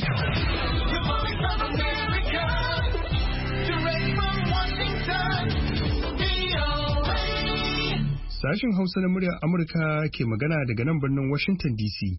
Sashen Hausa na muryar Amurka ke magana daga nan birnin Washington DC.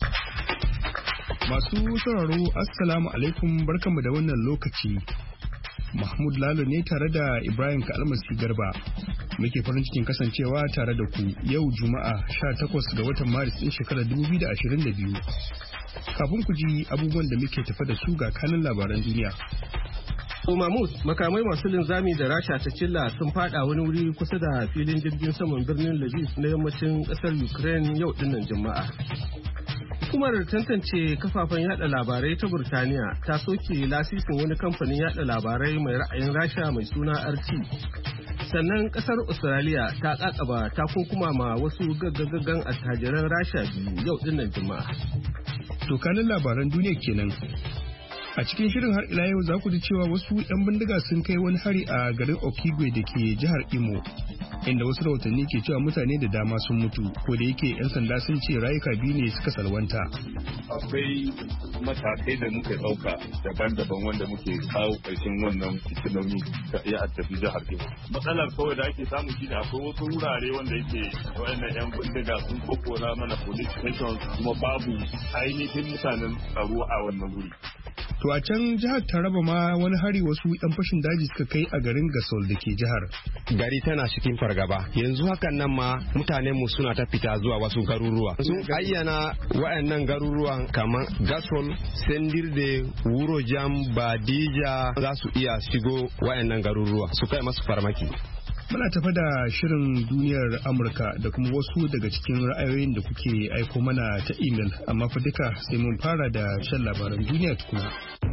Masu sauraro Assalamu alaikum, barkanmu da wannan lokaci. Mahmud Lalo ne tare da Ibrahim Kalmasi Garba. Muke farin cikin kasancewa tare da ku yau Juma'a 18 ga watan Maris ɗin shekarar 2022. Kafin ku ji abubuwan da muke tafa da su ga kanin labaran duniya. Mahmud, makamai masu linzami da Rasha ta cilla sun fada wani wuri kusa da filin jirgin saman birnin Lviv na yammacin kasar Ukraine yau dinnan Juma'a. Hukumar tantance kafafen yada labarai ta Burtaniya ta soke lasisin wani kamfanin yada labarai mai ra'ayin Rasha mai suna RT. Sannan kasar Australia ta kakaba takunkuma ma wasu gaggagaggan attajiran Rasha biyu yau dinnan Juma'a. To kanin labaran duniya kenan. A cikin shirin har ila yau za ku ji cewa wasu 'yan bindiga sun kai wani hari a garin Okigwe da ke jihar Imo, inda wasu rahotanni ke cewa mutane da dama sun mutu, ko da yake 'yan sanda sun ce rayuka biyu ne suka salwanta. Akwai matakai da muka ɗauka daban-daban wanda muke kawo ƙarshen wannan fitinoni da ya addabi jihar Imo. Matsalar kawai da ake samu shi ne akwai wasu wurare wanda yake waɗannan 'yan bindiga sun kokona mana police station kuma babu ainihin mutanen tsaro a wannan wuri. To a can jihar Taraba ma wani hari wasu 'yan fashin daji suka kai a garin Gasol da ke jihar. Gari tana cikin fargaba. Yanzu hakan nan ma mutanen mu suna ta fita zuwa wasu garuruwa. Sun ayyana waɗannan garuruwan kamar Gasol, Sendirde, Wurojam, Badija za su iya shigo waɗannan garuruwa su kai masu farmaki. Muna tafa da shirin duniyar Amurka da kuma wasu daga cikin ra'ayoyin da kuke aiko mana ta imel, amma fa duka sai mun fara da shan labaran duniya tukuna.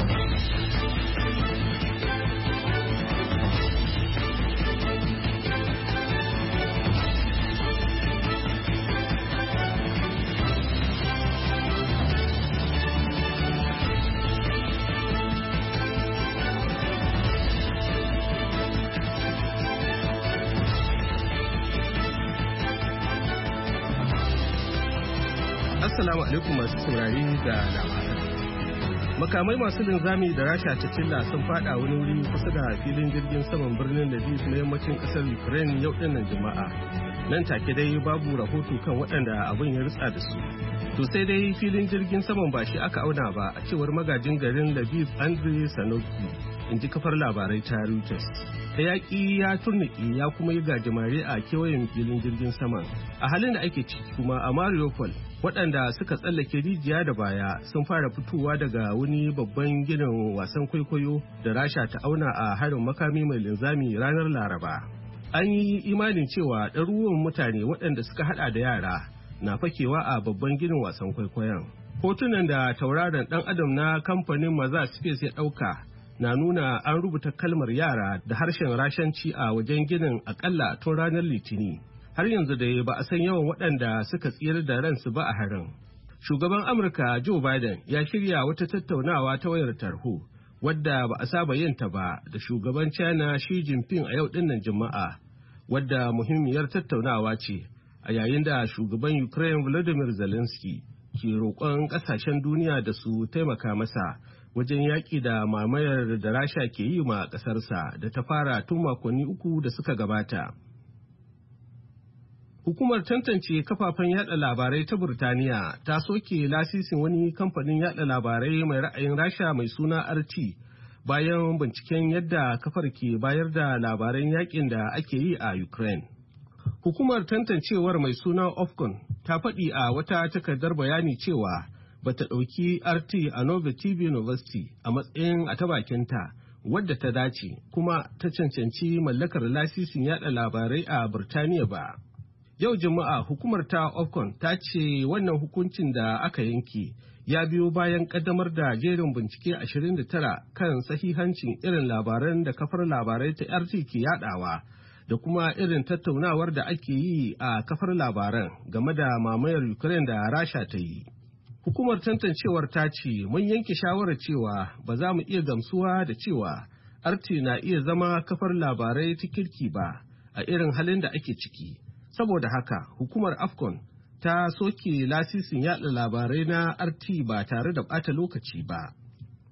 Assalamu alaikum masu saurari da labaran. Makamai masu linzami da Rasha ta cilla sun fada wani wuri kusa da filin jirgin saman birnin Lviv na yammacin kasar Ukraine yau dinnan Juma'a. Nan take dai babu rahoto kan waɗanda abin ya ritsa da su. To sai dai filin jirgin saman ba shi aka auna ba, a cewar magajin garin Lviv Andriy Sanoki, in ji kafar labarai ta Reuters. Hayaki ya turniki ya kuma yi gajimare a kewayen filin jirgin saman. A halin da ake ciki kuma a Mariupol, waɗanda suka tsallake rijiya da baya sun fara fitowa daga wani babban ginin wasan kwaikwayo da Rasha ta auna a harin makami mai linzami ranar Laraba. An yi imanin cewa ɗaruruwan mutane waɗanda suka haɗa da yara na fakewa a babban ginin wasan kwaikwayon. Hotunan da tauraron ɗan adam na kamfanin Maza Space ya ɗauka na nuna an rubuta kalmar yara da harshen Rashanci a wajen ginin akalla tun ranar Litini. Har yanzu dai ba a san yawan waɗanda suka tsira da ransu ba a harin. Shugaban Amurka Joe Biden ya shirya wata tattaunawa ta wayar tarho wadda ba a saba yin ta ba da shugaban China Xi Jinping a yau dinnan Juma'a, wadda muhimmiyar tattaunawa ce a yayin da shugaban Ukraine Volodymyr Zelensky ke roƙon ƙasashen duniya da su taimaka masa wajen yaƙi da mamayar da Rasha ke yi ma ƙasarsa da ta fara tun makonni 3 da suka gabata. Hukumar tantance kafafen yada labarai ta Burtaniya ta soke lasisin wani kamfanin yada labarai mai ra'ayin Rasha mai suna RT bayan binciken yadda kafar ke bayar da labaran yakin da ake yi a Ukraine. Hukumar tantancewar mai suna Ofcom ta faɗi a wata takardar bayani cewa bata ɗauki RT a Nova TV University a matsayin a ta bakinta wadda ta dace kuma ta cancanci mallakar lasisin yada labarai a Burtaniya ba. Yau Juma'a hukumar ta Ofcom ta ce wannan hukuncin da aka yanke ya biyo bayan kaddamar da jerin bincike 29 kan sahihancin irin labaran da kafar labarai ta RT ke yadawa da kuma irin tattaunawar da ake yi a kafar labaran game da mamayar Ukraine da Rasha ta yi. Hukumar tantancewar ta ce mun yanke shawarar cewa ba za mu iya gamsuwa da cewa RT na iya zama kafar labarai ta kirki ba a irin halin da ake ciki. Saboda haka hukumar Ofcom ta soke lasisin yada labarai na RT ba tare da bata lokaci ba.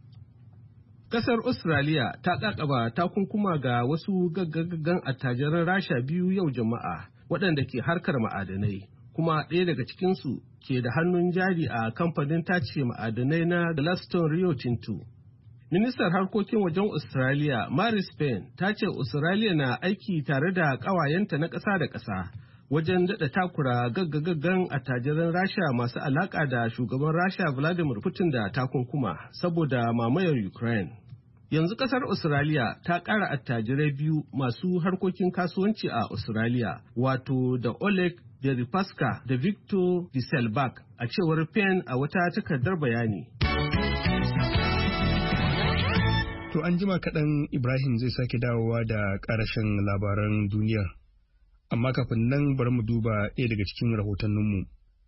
Kasar Australia ta kakaba takunkuma ga wasu gaggagaggan attajiran Rasha biyu yau Juma'a waɗanda ke harkar ma'adanai, kuma ɗaya daga cikinsu ke da hannun jari a kamfanin tace ma'adanai na Gladstone Rio Tinto. Ministar harkokin wajen Australia, Marise Payne, ta ce Australia na aiki tare da ƙawayenta na ƙasa da ƙasa wajen daɗa takura gaggagaggan attajiran Rasha masu alaƙa da shugaban Rasha Vladimir Putin da takunkuma saboda mamayar Ukraine. Yanzu ƙasar Australia ta ƙara attajirai biyu masu harkokin kasuwanci a Australia, wato da Oleg Deripaska da Victor Dieselbach, a cewar Payne a wata takardar bayani. To an jima kaɗan Ibrahim zai sake dawowa da ƙarashin labaran duniyar. Amma kafin nan bari mu duba ɗaya daga cikin rahotanninmu.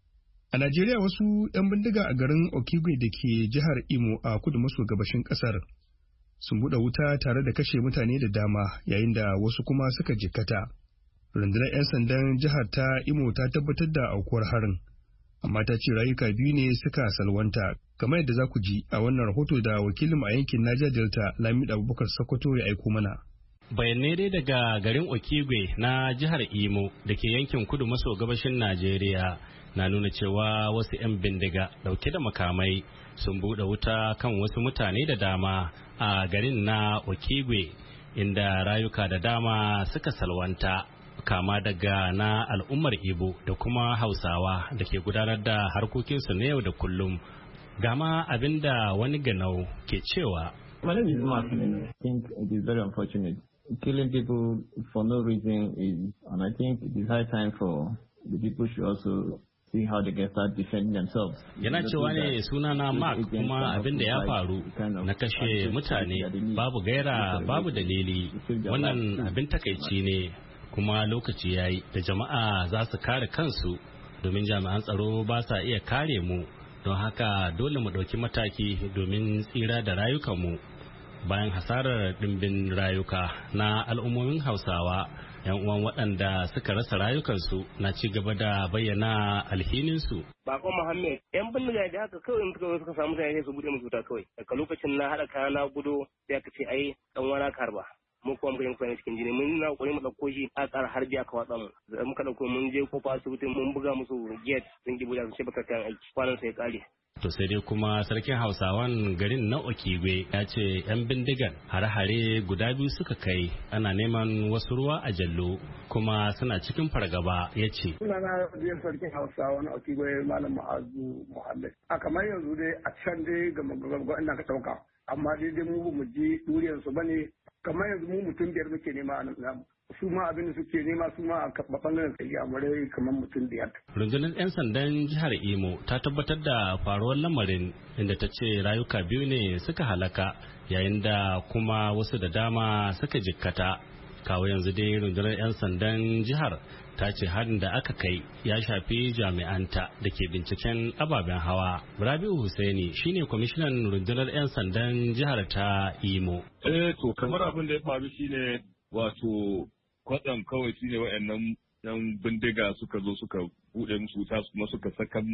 A Najeriya wasu 'yan bindiga a garin Okigwe da ke jihar Imo a kudu maso gabashin ƙasar sun buɗe wuta tare da kashe mutane da dama yayin da wasu kuma suka jikkata. Rundunar 'yan sandan jihar ta Imo ta tabbatar da aukuwar harin, amma ta ce rayuka biyu ne suka salwanta, kamar yadda za ku ji a wannan rahoto da wakilin a yankin Niger Delta Lamid Abubakar Sokoto ya aiko mana. Bayanai dai daga garin Okigwe na jihar Imo da ke yankin kudu maso gabashin Najeriya na nuna cewa wasu 'yan bindiga dauke da makamai sun buɗe wuta kan wasu mutane da dama a garin na Okigwe, inda rayuka da dama suka salwanta, kama daga na al'ummar Igbo da kuma Hausawa da ke gudanar da harkokinsu na yau da kullum. Gama abinda wani ganau ke cewa. My name is Martin. I think it is very unfortunate. Killing people for no reason is, and I think it is high time for the people should also see how they can start defending themselves. Yana cewa ne sunana Mark, kuma abin da ya faru na kashe mutane babu gaira babu dalili, wannan abin takaici ne, kuma lokaci yayi da jama'a za su kare kansu domin jami'an tsaro ba sa iya kare mu, don haka dole mu ɗauki mataki domin tsira da rayukanmu. Bayan hasarar ɗimbin rayuka na al'ummomin Hausawa, 'yan uwan waɗanda suka rasa rayukansu na ci gaba da bayyana alhininsu. Bakon Muhammad, 'yan bindiga da haka kawai suka samu mutane sai su bude musu wuta kawai. Daga lokacin na haɗa kaya na gudo sai aka ce ai ɗan wana karba. Mu kuma muka yi mutane cikin jini, mun na kokari mu ɗauko shi a ƙara harbi aka watsa mu. Muka ɗauko mun je kofa asibiti mun buga musu gate sun ki buga su ce baka kayan aiki, kwanan sai ya ƙare. To sai dai kuma sarkin Hausawan garin na Okigwe ya ce 'yan bindigan hare-hare guda biyu suka kai, ana neman wasu ruwa a jallo kuma suna cikin fargaba, ya ce. Sunana biyar sarkin Hausawa na Okigwe Malam Ma'azu Muhammad. A kamar yanzu dai a can dai ga magagagwa ina ka ɗauka, amma dai mu ji duriyarsu ba ne, kamar yanzu mu mutum biyar muke nema a nan. Su ma abin da suke nema su ma a bangaren kai amurai kamar mutum biyar. Rundunar 'yan sandan jihar Imo ta tabbatar da faruwar lamarin, inda ta ce rayuka biyu ne suka halaka yayin da kuma wasu da dama suka jikkata. Kawo yanzu dai rundunar 'yan sandan jihar ta ce harin da aka kai ya shafi jami'anta da ke binciken ababen hawa. Rabi'u Hussaini shine kwamishinan rundunar 'yan sandan jihar ta Imo. To kamar abin da ya faru shine wato kwatsam kawai shine waɗannan yan bindiga suka zo suka buɗe musu wuta kuma suka saka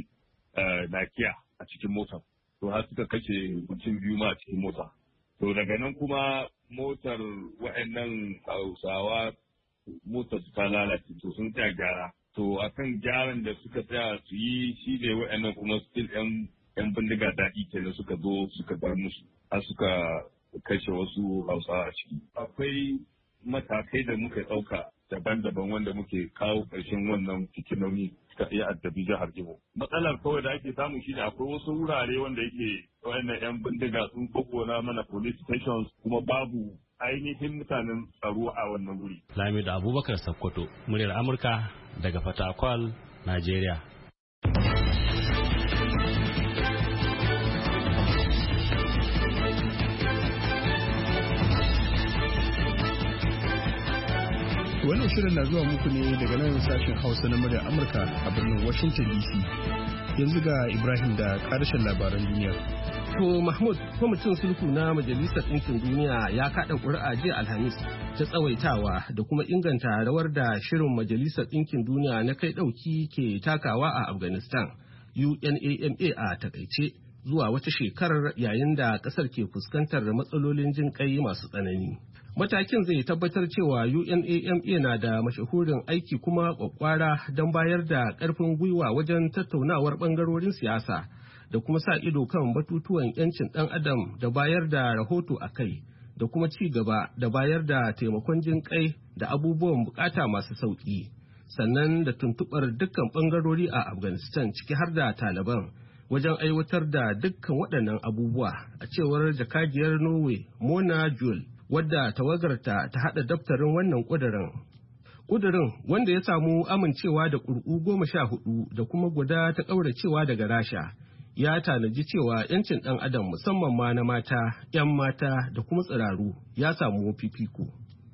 nakiya a cikin mota, to har suka kashe mutum biyu ma a cikin mota. To daga nan kuma motar waɗannan Hausawa motar su ta lalace, to sun tsaya gyara. To akan gyaran da suka tsaya su yi shi ne waɗannan kuma still yan bindiga daɗi kenan suka zo suka bar musu har suka kashe wasu Hausawa a ciki. Akwai matakai da muka ɗauka daban-daban wanda muke kawo ƙarshen wannan fitinoni suka iya addabi jihar Imo. Matsalar kawai da ake samu shine akwai wasu wurare wanda yake wayannan 'yan bindiga sun kokona mana police stations kuma babu ainihin mutanen tsaro a wannan wuri. Lamido Abubakar Sokoto, muryar Amurka daga Fatakwal, Najeriya. Wannan shirin na zuwa muku ne daga nan sashen Hausa na muryar Amurka a birnin Washington DC. Yanzu ga Ibrahim da ƙarshen labaran duniya. To Mahmud, kwamitin sulhu na Majalisar Ɗinkin Duniya ya kaɗa ƙuri'a jiya Alhamis ta tsawaitawa da kuma inganta rawar da shirin Majalisar Ɗinkin Duniya na kai ɗauki ke takawa a Afghanistan, UNAMA a takaice, zuwa wata shekarar yayin da ƙasar ke fuskantar matsalolin jin ƙai masu tsanani. Matakin zai tabbatar cewa UNAMA na da mashahurin aiki kuma kwakwara don bayar da ƙarfin gwiwa wajen tattaunawar ɓangarorin siyasa da kuma sa ido kan batutuwan 'yancin ɗan adam da bayar da rahoto a kai da kuma ci gaba da bayar da taimakon jin kai da abubuwan bukata masu sauƙi. Sannan da tuntuɓar dukkan ɓangarori a Afghanistan ciki har da Taliban wajen aiwatar da dukkan waɗannan abubuwa a cewar jakadiyar Norway Mona Juul, wadda tawagarta ta haɗa daftarin wannan ƙudurin. Ƙudurin wanda ya samu amincewa da ƙuri'u 14 da kuma guda ta ƙauracewa daga Rasha ya tanaji cewa 'yancin ɗan adam musamman ma na mata, 'yan mata da kuma tsiraru ya samu fifiko.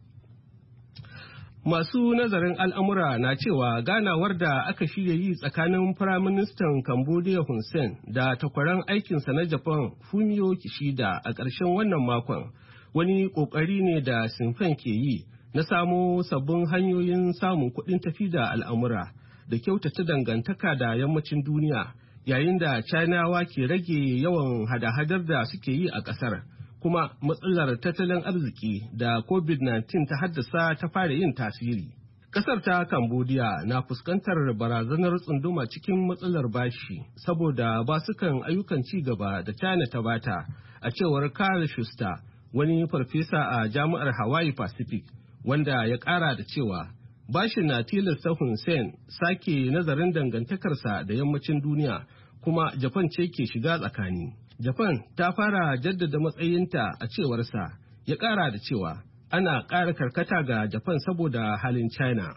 Masu nazarin al'amura na cewa ganawar da aka shirya yi tsakanin Firaministan Cambodia Hun Sen da takwaran aikinsa na Japan Fumio Kishida a ƙarshen wannan makon wani ƙoƙari ne da Sinfen ke yi na samo sabbin hanyoyin samun kuɗin tafi da al'amura da kyautata dangantaka da yammacin duniya yayin da Chinawa ke rage yawan hada-hadar da suke yi a ƙasar. Kuma matsalar tattalin arziki da COVID-19 ta haddasa ta fara yin tasiri. Ƙasar ta Cambodia na fuskantar barazanar tsunduma cikin matsalar bashi saboda basukan ayyukan ci gaba da China ta bata, a cewar Carl Schuster, wani farfesa a Jami'ar Hawaii Pacific, wanda ya ƙara da cewa bashin na tilasta Hun Sen sake nazarin dangantakarsa da yammacin duniya, kuma Japan ce ke shiga tsakani. Japan ta fara jaddada matsayinta a cewarsa, ya ƙara da cewa ana ƙara karkata ga Japan saboda halin China.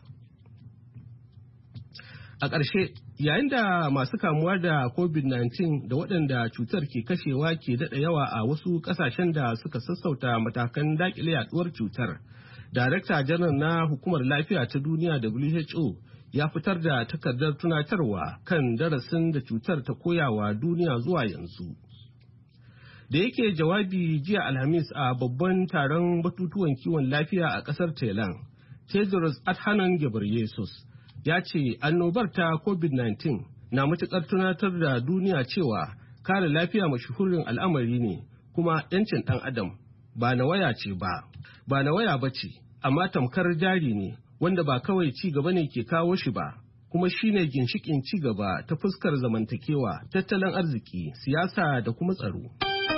A ƙarshe, yayin da masu kamuwa da COVID-19 da waɗanda cutar ke kashewa ke daɗa yawa a wasu ƙasashen da suka sassauta matakan daƙile yaɗuwar cutar, Darakta Janar na Hukumar Lafiya ta Duniya WHO ya fitar da takardar tunatarwa kan darasin da cutar ta koyawa duniya zuwa yanzu. Da yake jawabi jiya Alhamis a babban taron batutuwan kiwon lafiya a ƙasar Thailand, Tedros Adhanom Ghebreyesus ya ce annobar ta COVID-19 na matuƙar tunatar da duniya cewa kare lafiya mashahurin al'amari ne, kuma 'yancin ɗan adam ba na waya ce ba na waya ba ce, amma tamkar jari ne wanda ba kawai ci gaba ne ke kawo shi ba, kuma shine ginshiƙin ci gaba ta fuskar zamantakewa, tattalin arziki, siyasa da kuma tsaro.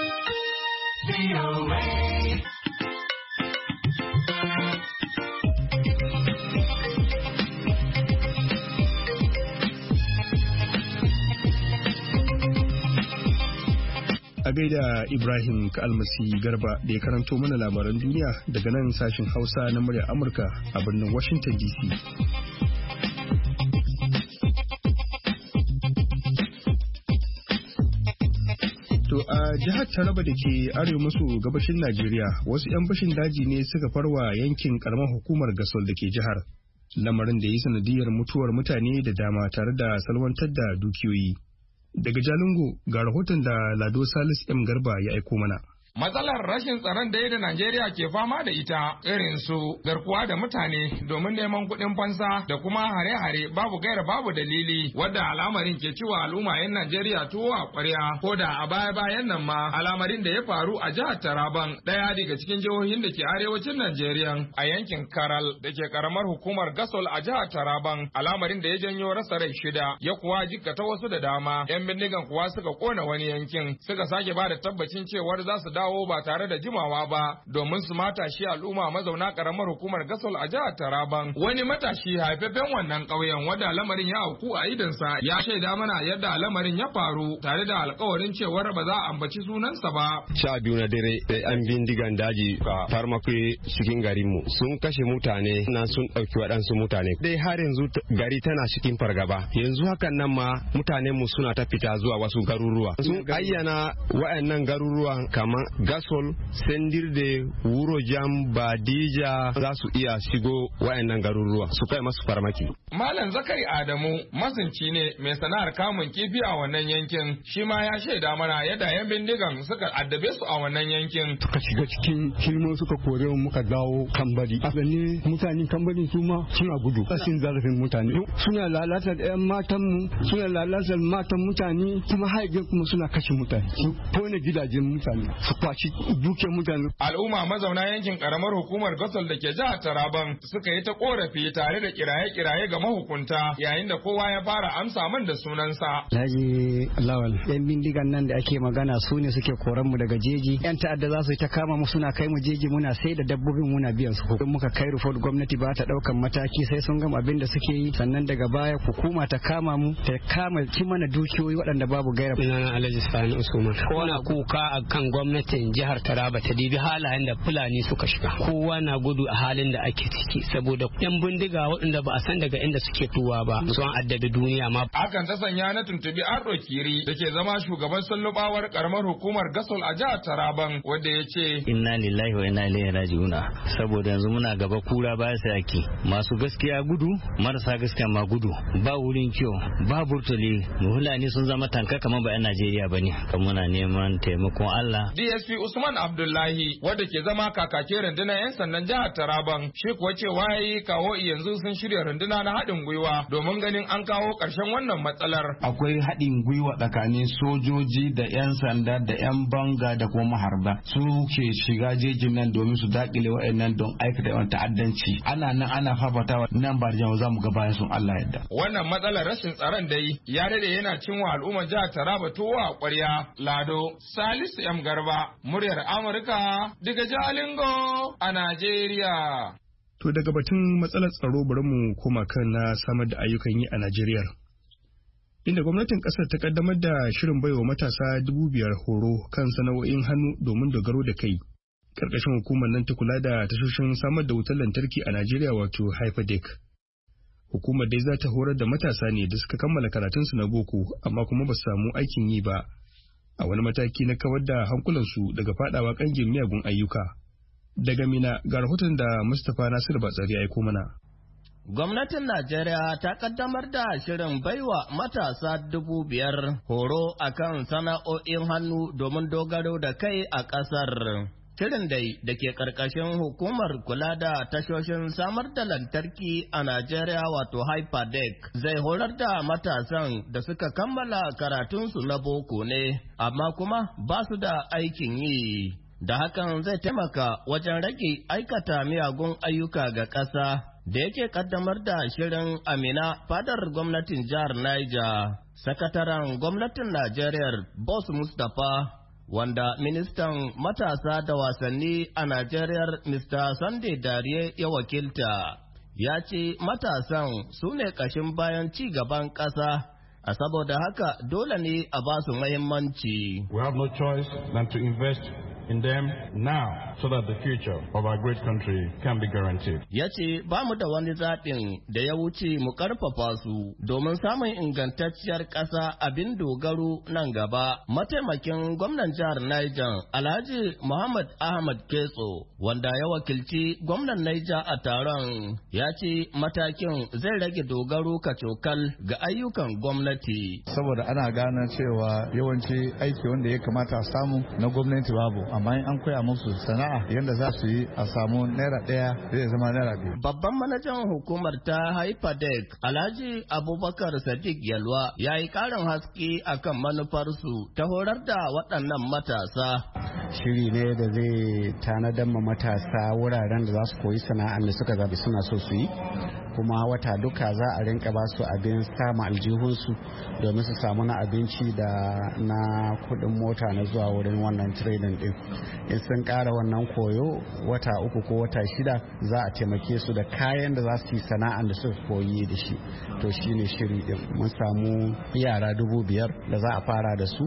A gaida Ibrahim Kalmasi Garba da ya karanto mana labaran duniya daga nan sashen Hausa na muryar Amurka a birnin Washington DC. To a jihar Taraba da ke arewa maso gabashin Najeriya, wasu 'yan bashin daji ne suka farwa yankin karamar hukumar Gasol da ke jihar. Lamarin da ya yi sanadiyar mutuwar mutane da dama tare da salwantar da dukiyoyi. Daga Jalingo ga rahoton da Lado Salis M Garba ya aiko mana. Matsalar rashin tsaron da Najeriya ke fama da ita irin su garkuwa da mutane domin neman kuɗin fansa da kuma hare-hare babu gaira babu dalili wadda al'amarin ke ciwa al'umma 'yan Najeriya tuwo a ƙwarya ko da a baya-bayan nan ma al'amarin da ya faru a jihar Taraban ɗaya daga cikin jihohin da ke arewacin Najeriya a yankin Karal da ke karamar hukumar Gasol a jihar Taraban al'amarin da ya janyo rasa rai 6 ya kuwa jikkata wasu da dama 'yan bindigan kuwa suka kona wani yankin suka sake ba da tabbacin cewar za su dawo ba tare da jimawa ba domin su matashi al'umma mazauna karamar hukumar Gasol a jihar Taraban. Wani matashi haifafen wannan ƙauyen wanda lamarin ya auku a idonsa ya shaida mana yadda lamarin ya faru tare da alƙawarin cewar ba za a ambaci sunansa ba. 12 na dare an bindigan daji ka farmaki cikin garinmu sun kashe mutane nan sun ɗauki waɗansu mutane. Dai har yanzu gari tana cikin fargaba. Yanzu hakan nan ma mutanen mu suna ta fita zuwa wasu garuruwa. Sun ayyana waɗannan garuruwan kamar gasol sendirde wurojam badija za su iya shigo wayannan garuruwa su kai masu farmaki. Malam Zakari Adamu masunci ne mai sana'ar kamun kifi a wannan yankin, shi ma ya shaida mana yadda yan bindigan suka addabe su a wannan yankin. Suka shiga cikin hilmo suka kore mu muka dawo Kambari. Abin mutanen Kambari su ma suna gudu. Kasin zarafin mutane. Suna lalata ɗayan matan mu, suna lalata matan mutane, kuma haigin kuma suna kashe mutane. Su tone gidajen mutane, su kwaci dukiyar mutane. Al'umma mazauna yankin karamar hukumar Gasol da ke jihar Taraban suka yi ta korafi tare da kiraye-kiraye ga mahukunta yayin da kowa ya fara amsa man da sunansa. Alhaji Lawal, yan bindigan nan da ake magana su ne suke koran mu daga jeji. Yan ta'adda za su ta kama mu suna kai mu jeji muna sai da dabbobin muna biyan su. Muka kai report gwamnati ba ta daukan mataki sai sun gama abin da suke yi, sannan daga baya hukuma ta kama mu ta kama ci mana dukiyoyi waɗanda babu gaira. Sunana Alhaji Sani Usman. Kowa na kuka akan gwamnatin jihar Taraba ta dibi halayen da Fulani suka shiga. Kowa na gudu a halin da ake ciki saboda yan bindiga waɗanda ba a san daga inda suke tuwa ba sun addabi duniya ma. Hakan ta sanya na tuntubi Ardo Kiri da ke zama shugaban sallubawar karamar hukumar Gasol a jihar Taraban wanda ya ce inna lillahi wa inna ilaihi raji'una, saboda yanzu muna gaba kura baya sayaki, masu gaskiya gudu marasa gaskiya ma gudu, ba wurin kiyo ba burtuli, Fulani sun zama tanka kamar ba 'yan Najeriya bane. Kan muna neman taimakon Allah. DSP Usman Abdullahi wanda ke zama kakakin rundunar 'yan sandan jihar Taraban shi kuwa cewa yayi kawo yanzu sun shirya runduna na haɗin gwiwa domin ganin an kawo ƙarshen wannan matsalar. Akwai haɗin gwiwa tsakanin sojoji da 'yan sanda da 'yan banga da kuma maharba, su ke shiga jejin nan domin su dakile wa'annan don aikata yawan ta'addanci. Ana nan ana fafatawa nan ba da za mu ga bayan sun Allah yadda. Wannan matsalar rashin tsaron dai ya dade yana cinwa al'ummar jihar Taraba towa a ƙwarya. Lado Salisu M Garba, muryar Amurka daga Jalingo a Najeriya. To daga batun matsalar tsaro bari mu koma kan na samar da ayyukan yi a Najeriya. Inda gwamnatin kasar ta kaddamar da shirin baiwa matasa 5,000 horo kan sana'o'in hannu domin dogaro da kai. Karkashin hukumar nan ta kula da tashoshin samar da wutar lantarki a Najeriya wato Hyperdeck. Hukumar dai za ta horar da matasa ne da suka kammala karatunsu na boko amma kuma ba su samu aikin yi ba. A wani mataki na kawar da hankulansu daga fadawa kangin miyagun ayyuka. Daga Mina ga rahoton da Mustapha Nasir Batsari ya aiko mana. Gwamnatin Najeriya ta kaddamar da shirin baiwa matasa 5,000 horo akan sana'o'in hannu domin dogaro da kai a ƙasar. Shirin dai da ke ƙarƙashin hukumar kula da tashoshin samar da lantarki a Najeriya wato Hyperdeck zai horar da matasan da suka kammala karatunsu na boko ne, amma kuma ba su da aikin yi. Da hakan zai taimaka wajen rage aikata miyagun ayyuka ga ƙasa. Da yake kaddamar da shirin Amina fadar gwamnatin jihar Niger, sakataren gwamnatin Najeriya Boss Mustapha wanda ministan matasa da wasanni a Najeriya Mr. Sunday Dariye ya wakilta, ya ce matasan su ne ƙashin bayan ci gaban ƙasa, a saboda haka dole ne a ba su muhimmanci. We have no choice than to invest in them now so that the future of our great country can be guaranteed. Ya ce ba mu da wani zaɓin da ya wuce mu ƙarfafa su domin samun ingantacciyar ƙasa abin dogaro nan gaba. Mataimakin gwamnan jihar Niger Alhaji Muhammad Ahmad Ketso wanda ya wakilci gwamnan Niger a taron ya ce matakin zai rage dogaro kacokal ga ayyukan gwamnati. Saboda ana gane cewa yawanci aiki wanda ya kamata a samu na gwamnati babu, amma an koya musu sana'a yadda za su yi a samu naira ɗaya zai zama naira biyu. Babban manajan hukumar ta Hyperdeck Alhaji Abubakar Sadiq Yalwa ya yi ƙarin haske akan manufarsu ta horar da waɗannan matasa. Shiri ne da zai tanadar ma matasa wuraren da za su koyi sana'ar da suka zabi suna so su yi, kuma wata duka za a rinka ba su abin samun aljihunsu domin su samu na abinci da na kuɗin mota na zuwa wurin wannan training din. In sun ƙara wannan koyo wata 3 ko wata 6 za a taimake su da kayan da za su yi sana'ar da suka koyi da shi. To shine shiri din. Mun samu yara 5,000 da za a fara da su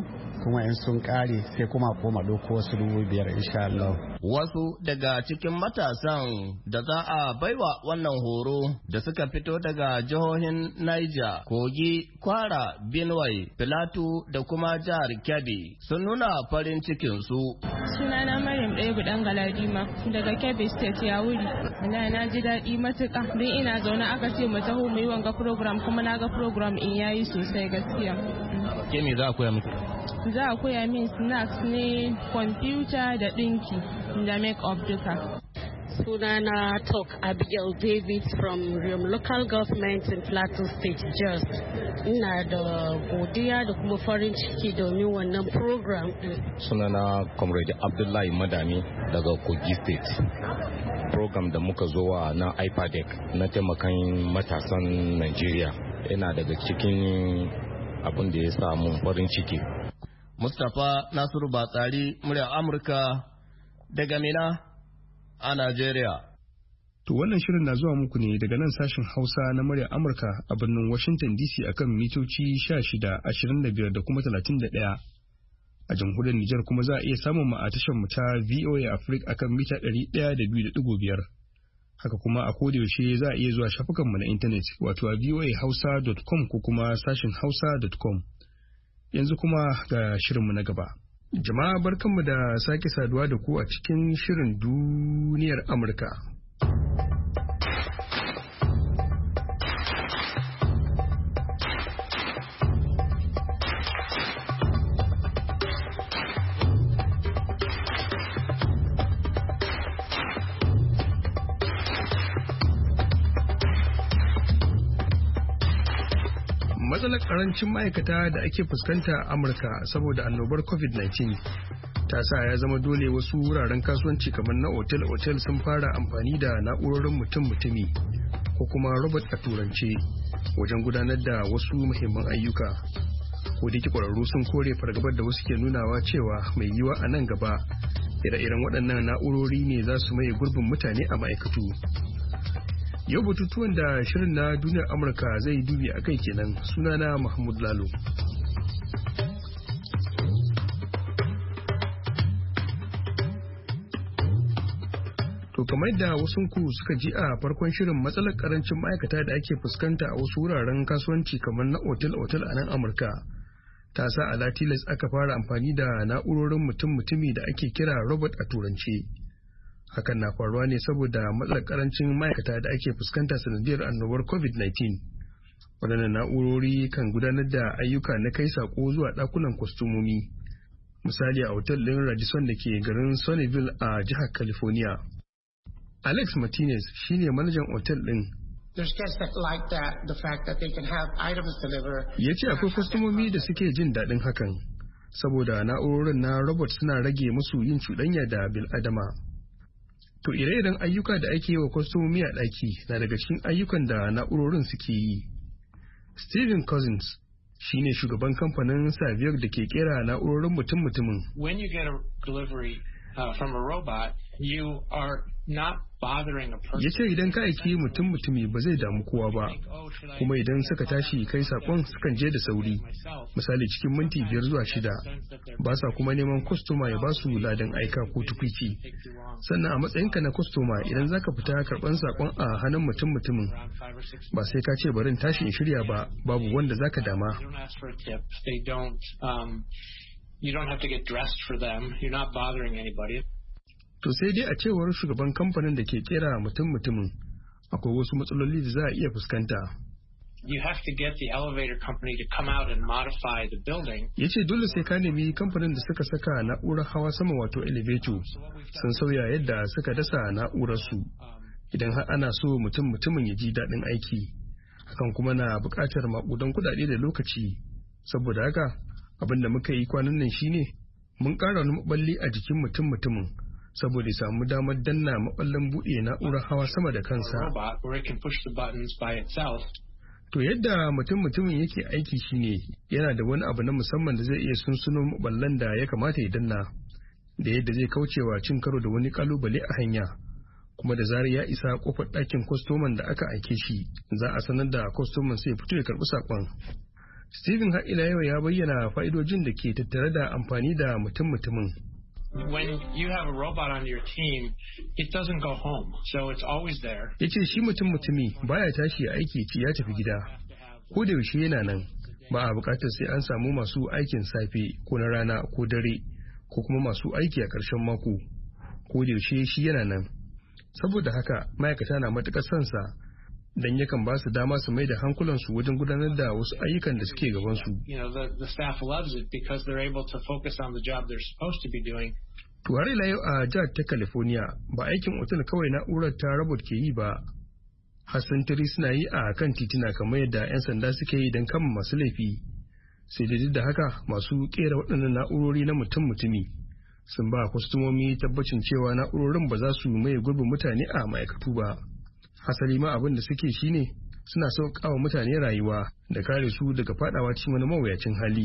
kuma in sun kare sai kuma koma doko wasu 5,000 insha Allah. Wasu daga cikin matasan da za a baiwa wannan horo da suka fito daga jihohin Niger, Kogi, Kwara, Benue, Plateau da kuma jihar Kebbi sun nuna farin cikin su. Sunana Maryam Ɗaya Dan Galadima daga Kebbi State ya wuri. Wallahi na ji daɗi matuƙa don ina zaune aka ce mu taho mu yi wanga program kuma na ga program in yayi sosai gaskiya. Ke me za a koya miki? Za a koya min snacks ne, kwamfuta da ɗinki da make up duka. Sunana Talk Abigail David from Riom Local Government in Plateau State, Jos. Ina da godiya da kuma farin ciki domin wannan program din. Sunana Comrade Abdullahi Madami daga Kogi State. Program da muka zo wa na IPADEC na taimakon matasan Najeriya yana daga cikin abin da ya samu farin ciki. Mustapha Nasiru Batsari, murya Amurka daga Mina a Najeriya. To wannan shirin na zuwa muku ne daga nan sashen Hausa na murya Amurka a birnin Washington DC akan mitoci 16, 25 da kuma 31. A jamhuriyar Nijar kuma za a iya samun mu a tashar mu ta VOA Africa akan mita 102.5. Haka kuma a kodayaushe za a iya zuwa shafukanmu na intanet wato a voahausa.com ko kuma sashen hausa.com. Yanzu kuma ga shirinmu na gaba. Jama'a barkanmu da sake saduwa da ku a cikin shirin duniyar Amurka. Matsalar karancin ma'aikata da ake fuskanta a Amurka saboda annobar COVID-19 ta sa ya zama dole wasu wuraren kasuwanci kamar na otel-otel sun fara amfani da na'urorin mutum-mutumi ko kuma robot a turance wajen gudanar da wasu muhimman ayyuka. Ko da kwararru sun kore fargabar da wasu ke nunawa cewa mai yiwa a nan gaba ire-iren waɗannan na'urori ne za su maye gurbin mutane a ma'aikatu. Yau batutuwan da shirin na duniyar Amurka zai dubi a kai kenan. Sunana Mahmud Lalo. To kamar da wasunku suka ji a farkon shirin, matsalar karancin ma'aikata da ake fuskanta a wasu wuraren kasuwanci kamar na otel-otel a nan Amurka ta sa a latilas aka fara amfani da na'urorin mutum-mutumi da ake kira robot a turance. Hakan na faruwa ne saboda matsalar karancin ma'aikata da ake fuskanta sanadiyar annobar COVID-19. Waɗannan na'urori kan gudanar da ayyuka na kai sako zuwa ɗakunan kwastomomi. Misali a otal ɗin Radisson da ke garin Sunnyvale a jihar California. Alex Martinez shine manajan otal ɗin. Ya ce akwai kwastomomi da suke jin daɗin hakan, saboda na'urorin na robot suna rage musu yin cuɗanya da bil'adama. To ire-iren ayyuka da ake yi wa kwastomomi a ɗaki na daga cikin ayyukan da na'urorin suke yi. Steven Cousins shi ne shugaban kamfanin Saviyar da ke kera na'urorin mutum-mutumin. When you get a delivery from a robot, you are not bothering a person. Ya ce idan ka aiki mutum-mutumi ba zai damu kowa ba, kuma idan suka tashi kai sakon sukan je da sauri, misali cikin minti 5 zuwa 6, ba sa kuma neman kwastoma ya ba su ladan aika ko tukwici. Sannan a matsayinka na kwastoma idan zaka fita karban sakon a hannun mutum-mutumin, ba sai ka ce barin tashi in shirya ba, babu wanda zaka dama. You don't have to get dressed for them. You're not bothering anybody. To sai dai a cewar shugaban kamfanin da ke kera mutum-mutumin, akwai wasu matsaloli da za a iya fuskanta. You have to get the elevator company to come out and modify the building. Ya ce dole sai ka nemi kamfanin da suka saka na'urar hawa sama wato elevator sun sauya yadda suka dasa na'urarsu idan har ana so mutum-mutumin ya ji daɗin aiki. Hakan kuma na buƙatar maƙudan kuɗaɗe da lokaci. Saboda haka abin da muka yi kwanan nan shine mun ƙara wani maballi a jikin mutum-mutumin saboda ya samu damar danna maballin buɗe na'urar hawa sama da kansa. To yadda mutum-mutumin yake aiki shine yana da wani abu na musamman da zai iya sunsuno maballan da ya kamata ya danna, da yadda zai kaucewa cin karo da wani kalubale a hanya, kuma da zarar ya isa kofar ɗakin kwastoman da aka aike shi za a sanar da kwastoman sai fito ya karɓi saƙon. Stephen har ila yau ya bayyana fa'idojin da ke tattare da amfani da mutum-mutumin. When you have a robot on your team, it doesn't go home, so it's always there. Yace shi mutum-mutumi baya tashi aiki ci ya tafi gida. Ko da yaushe yana nan. Ba a bukatar sai an samu masu aikin safe ko na rana ko dare ko kuma masu aiki a ƙarshen mako. Ko da yaushe shi yana nan. Saboda haka ma'aikata na matuƙar son sa dan yakan ba su dama su mai da hankulansu wajen gudanar da wasu ayyukan da suke gabansu. The staff loves it because they're able to focus on the job they're supposed to be doing. To har ila yau a jihar ta California ba aikin otal kawai na'urar ta robot ke yi ba. Hassantiri suna yi a kan titina kamar yadda 'yan sanda suke yi don kama masu laifi. Sai da duk da haka masu kera waɗannan na'urori na mutum-mutumi sun ba kwastomomi tabbacin cewa na'urorin ba za su maye gurbin mutane a ma'aikatu ba. Hasali ma abin da suke shine suna sauƙawa mutane rayuwa da kare su daga fadawa cikin wani mawuyacin hali.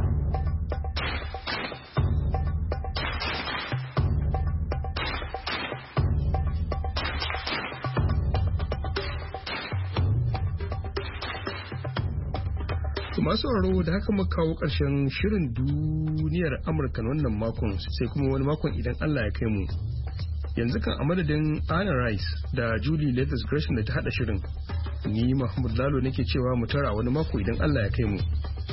Masu sauraro da haka muka kawo ƙarshen shirin duniyar Amurka wannan makon sai kuma wani makon idan Allah ya kai mu. Yanzu kan a madadin Anna Rice da Julie Leathers Gresham da ta hada shirin, ni Mahmud Lalo nake cewa mu tara wani mako idan Allah ya kai mu.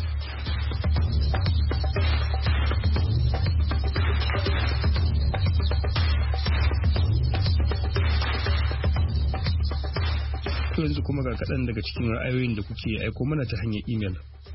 To yanzu kuma ga kaɗan daga cikin ra'ayoyin da kuke aiko mana ta hanyar imel.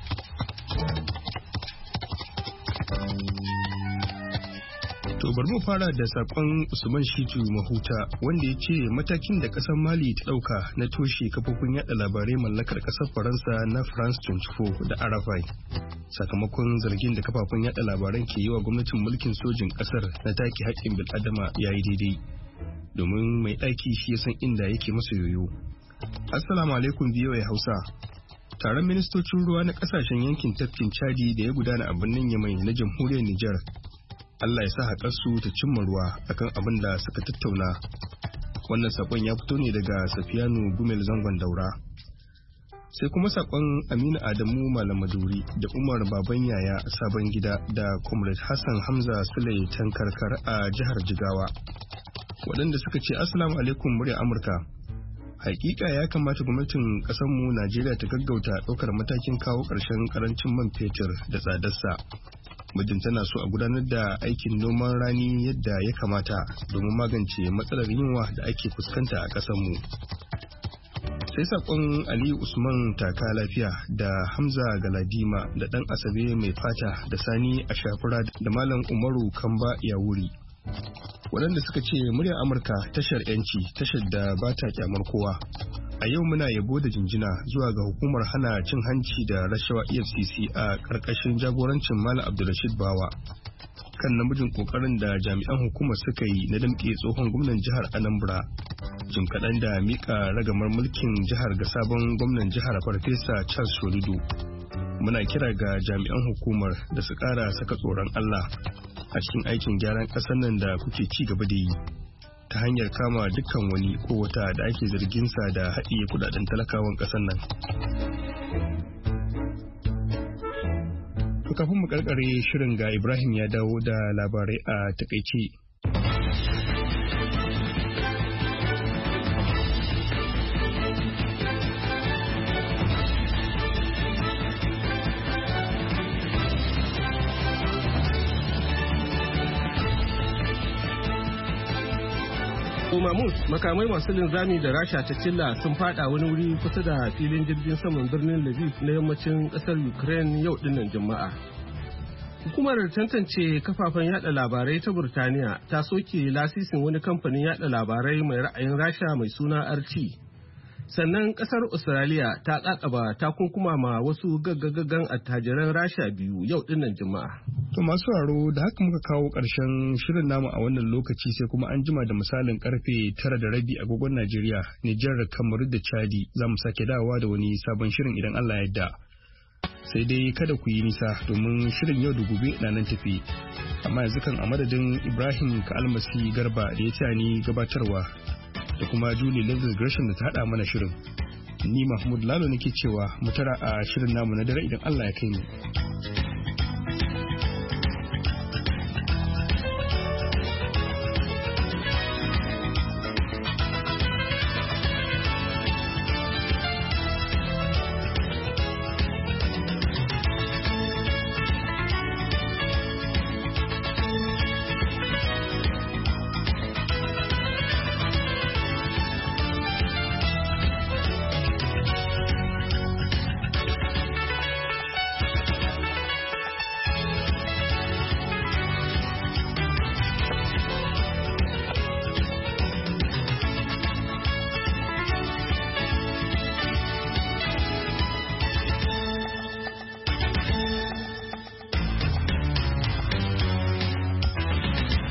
To bari mu fara da sakon Usman Shitu Mahuta wanda ya ce matakin da kasar Mali ta dauka na toshe kafofin yada labarai mallakar kasar Faransa na France 24 da RFI sakamakon zargin da kafafen yada labaran ke yi wa gwamnatin mulkin sojin kasar na take haƙƙin bil'adama yayi daidai domin mai ɗaki shi ya san inda yake masa yoyo. Assalamu alaikum VOA Hausa. Taron ministocin ruwa na kasashen yankin tafkin Chadi da ya gudana a birnin Yamai na jamhuriyar Nijar. Allah ya sa haƙarsu ta cimma ruwa akan abin da suka tattauna. Wannan saƙon ya fito ne daga Safiyanu Gumel Zangon Daura. Sai kuma saƙon Aminu Adamu Malamaduri da Umar Baban Yaya Sabon Gida da Comrade Hassan Hamza Sule Tankarkar a jihar Jigawa. Waɗanda suka ce Assalamu alaikum murya Amurka. Hakika ya kamata gwamnatin ƙasarmu Najeriya ta gaggauta ɗaukar matakin kawo ƙarshen ƙarancin man fetur da tsadarsa. Muddin tana so a gudanar da aikin noman rani yadda ya kamata domin magance matsalar yunwa da ake fuskanta a ƙasarmu. Sai saƙon Aliyu Usman Taka Lafiya da Hamza Galadima da ɗan Asabe Mai Fata da Sani Ashafura da Malam Umaru Kamba Yawuri. Waɗanda suka ce muryar Amurka tashar 'yanci tashar da ba ta kyamar kowa. A yau muna yabo da jinjina zuwa ga hukumar hana cin hanci da rashawa EFCC a ƙarƙashin jagorancin Malam Abdulrashid Bawa kan namijin ƙoƙarin da jami'an hukumar suka yi na damƙe tsohon gwamnan jihar Anambra jim kaɗan da miƙa ragamar mulkin jihar ga sabon gwamnan jihar Farfesa Charles Soludo. Muna kira ga jami'an hukumar da su ƙara saka tsoron Allah a cikin aikin gyaran ƙasar nan da kuke ci gaba da yi. Ta hanyar kama dukkan wani ko wata da ake zarginsa da haɗiye kudaden talakawan ƙasar nan. Kafin mu karkare shirin ga Ibrahim ya dawo da labarai a takaice. Mahmud, makamai masu linzami da Rasha ta cilla sun fada wani wuri kusa da filin jirgin saman birnin Lviv na yammacin kasar Ukraine yau dinnan Juma'a. Hukumar tantance kafafen yada labarai ta Burtaniya ta soke lasisin wani kamfanin yada labarai mai ra'ayin Rasha mai suna RT. Sannan kasar Australia ta kakaba takunkuma ma wasu gaggagaggan attajiran Rasha biyu yau dinnan Juma'a. To masu sauraro da haka muka kawo ƙarshen shirin namu a wannan lokaci sai kuma an jima da misalin karfe 9:30 agogon Najeriya, Nijar, Kamaru da Chadi za mu sake dawowa da wani sabon shirin idan Allah ya yarda. Sai dai kada ku yi nisa domin shirin yau da gobe na nan tafi. Amma yanzu kan a madadin Ibrahim Ka'almasi Garba da ya ni gabatarwa da kuma Julie Leathers Gresham da ta haɗa mana shirin. Ni Mahmud Lalo nake cewa mu tara a shirin namu na dare idan Allah ya kai mu.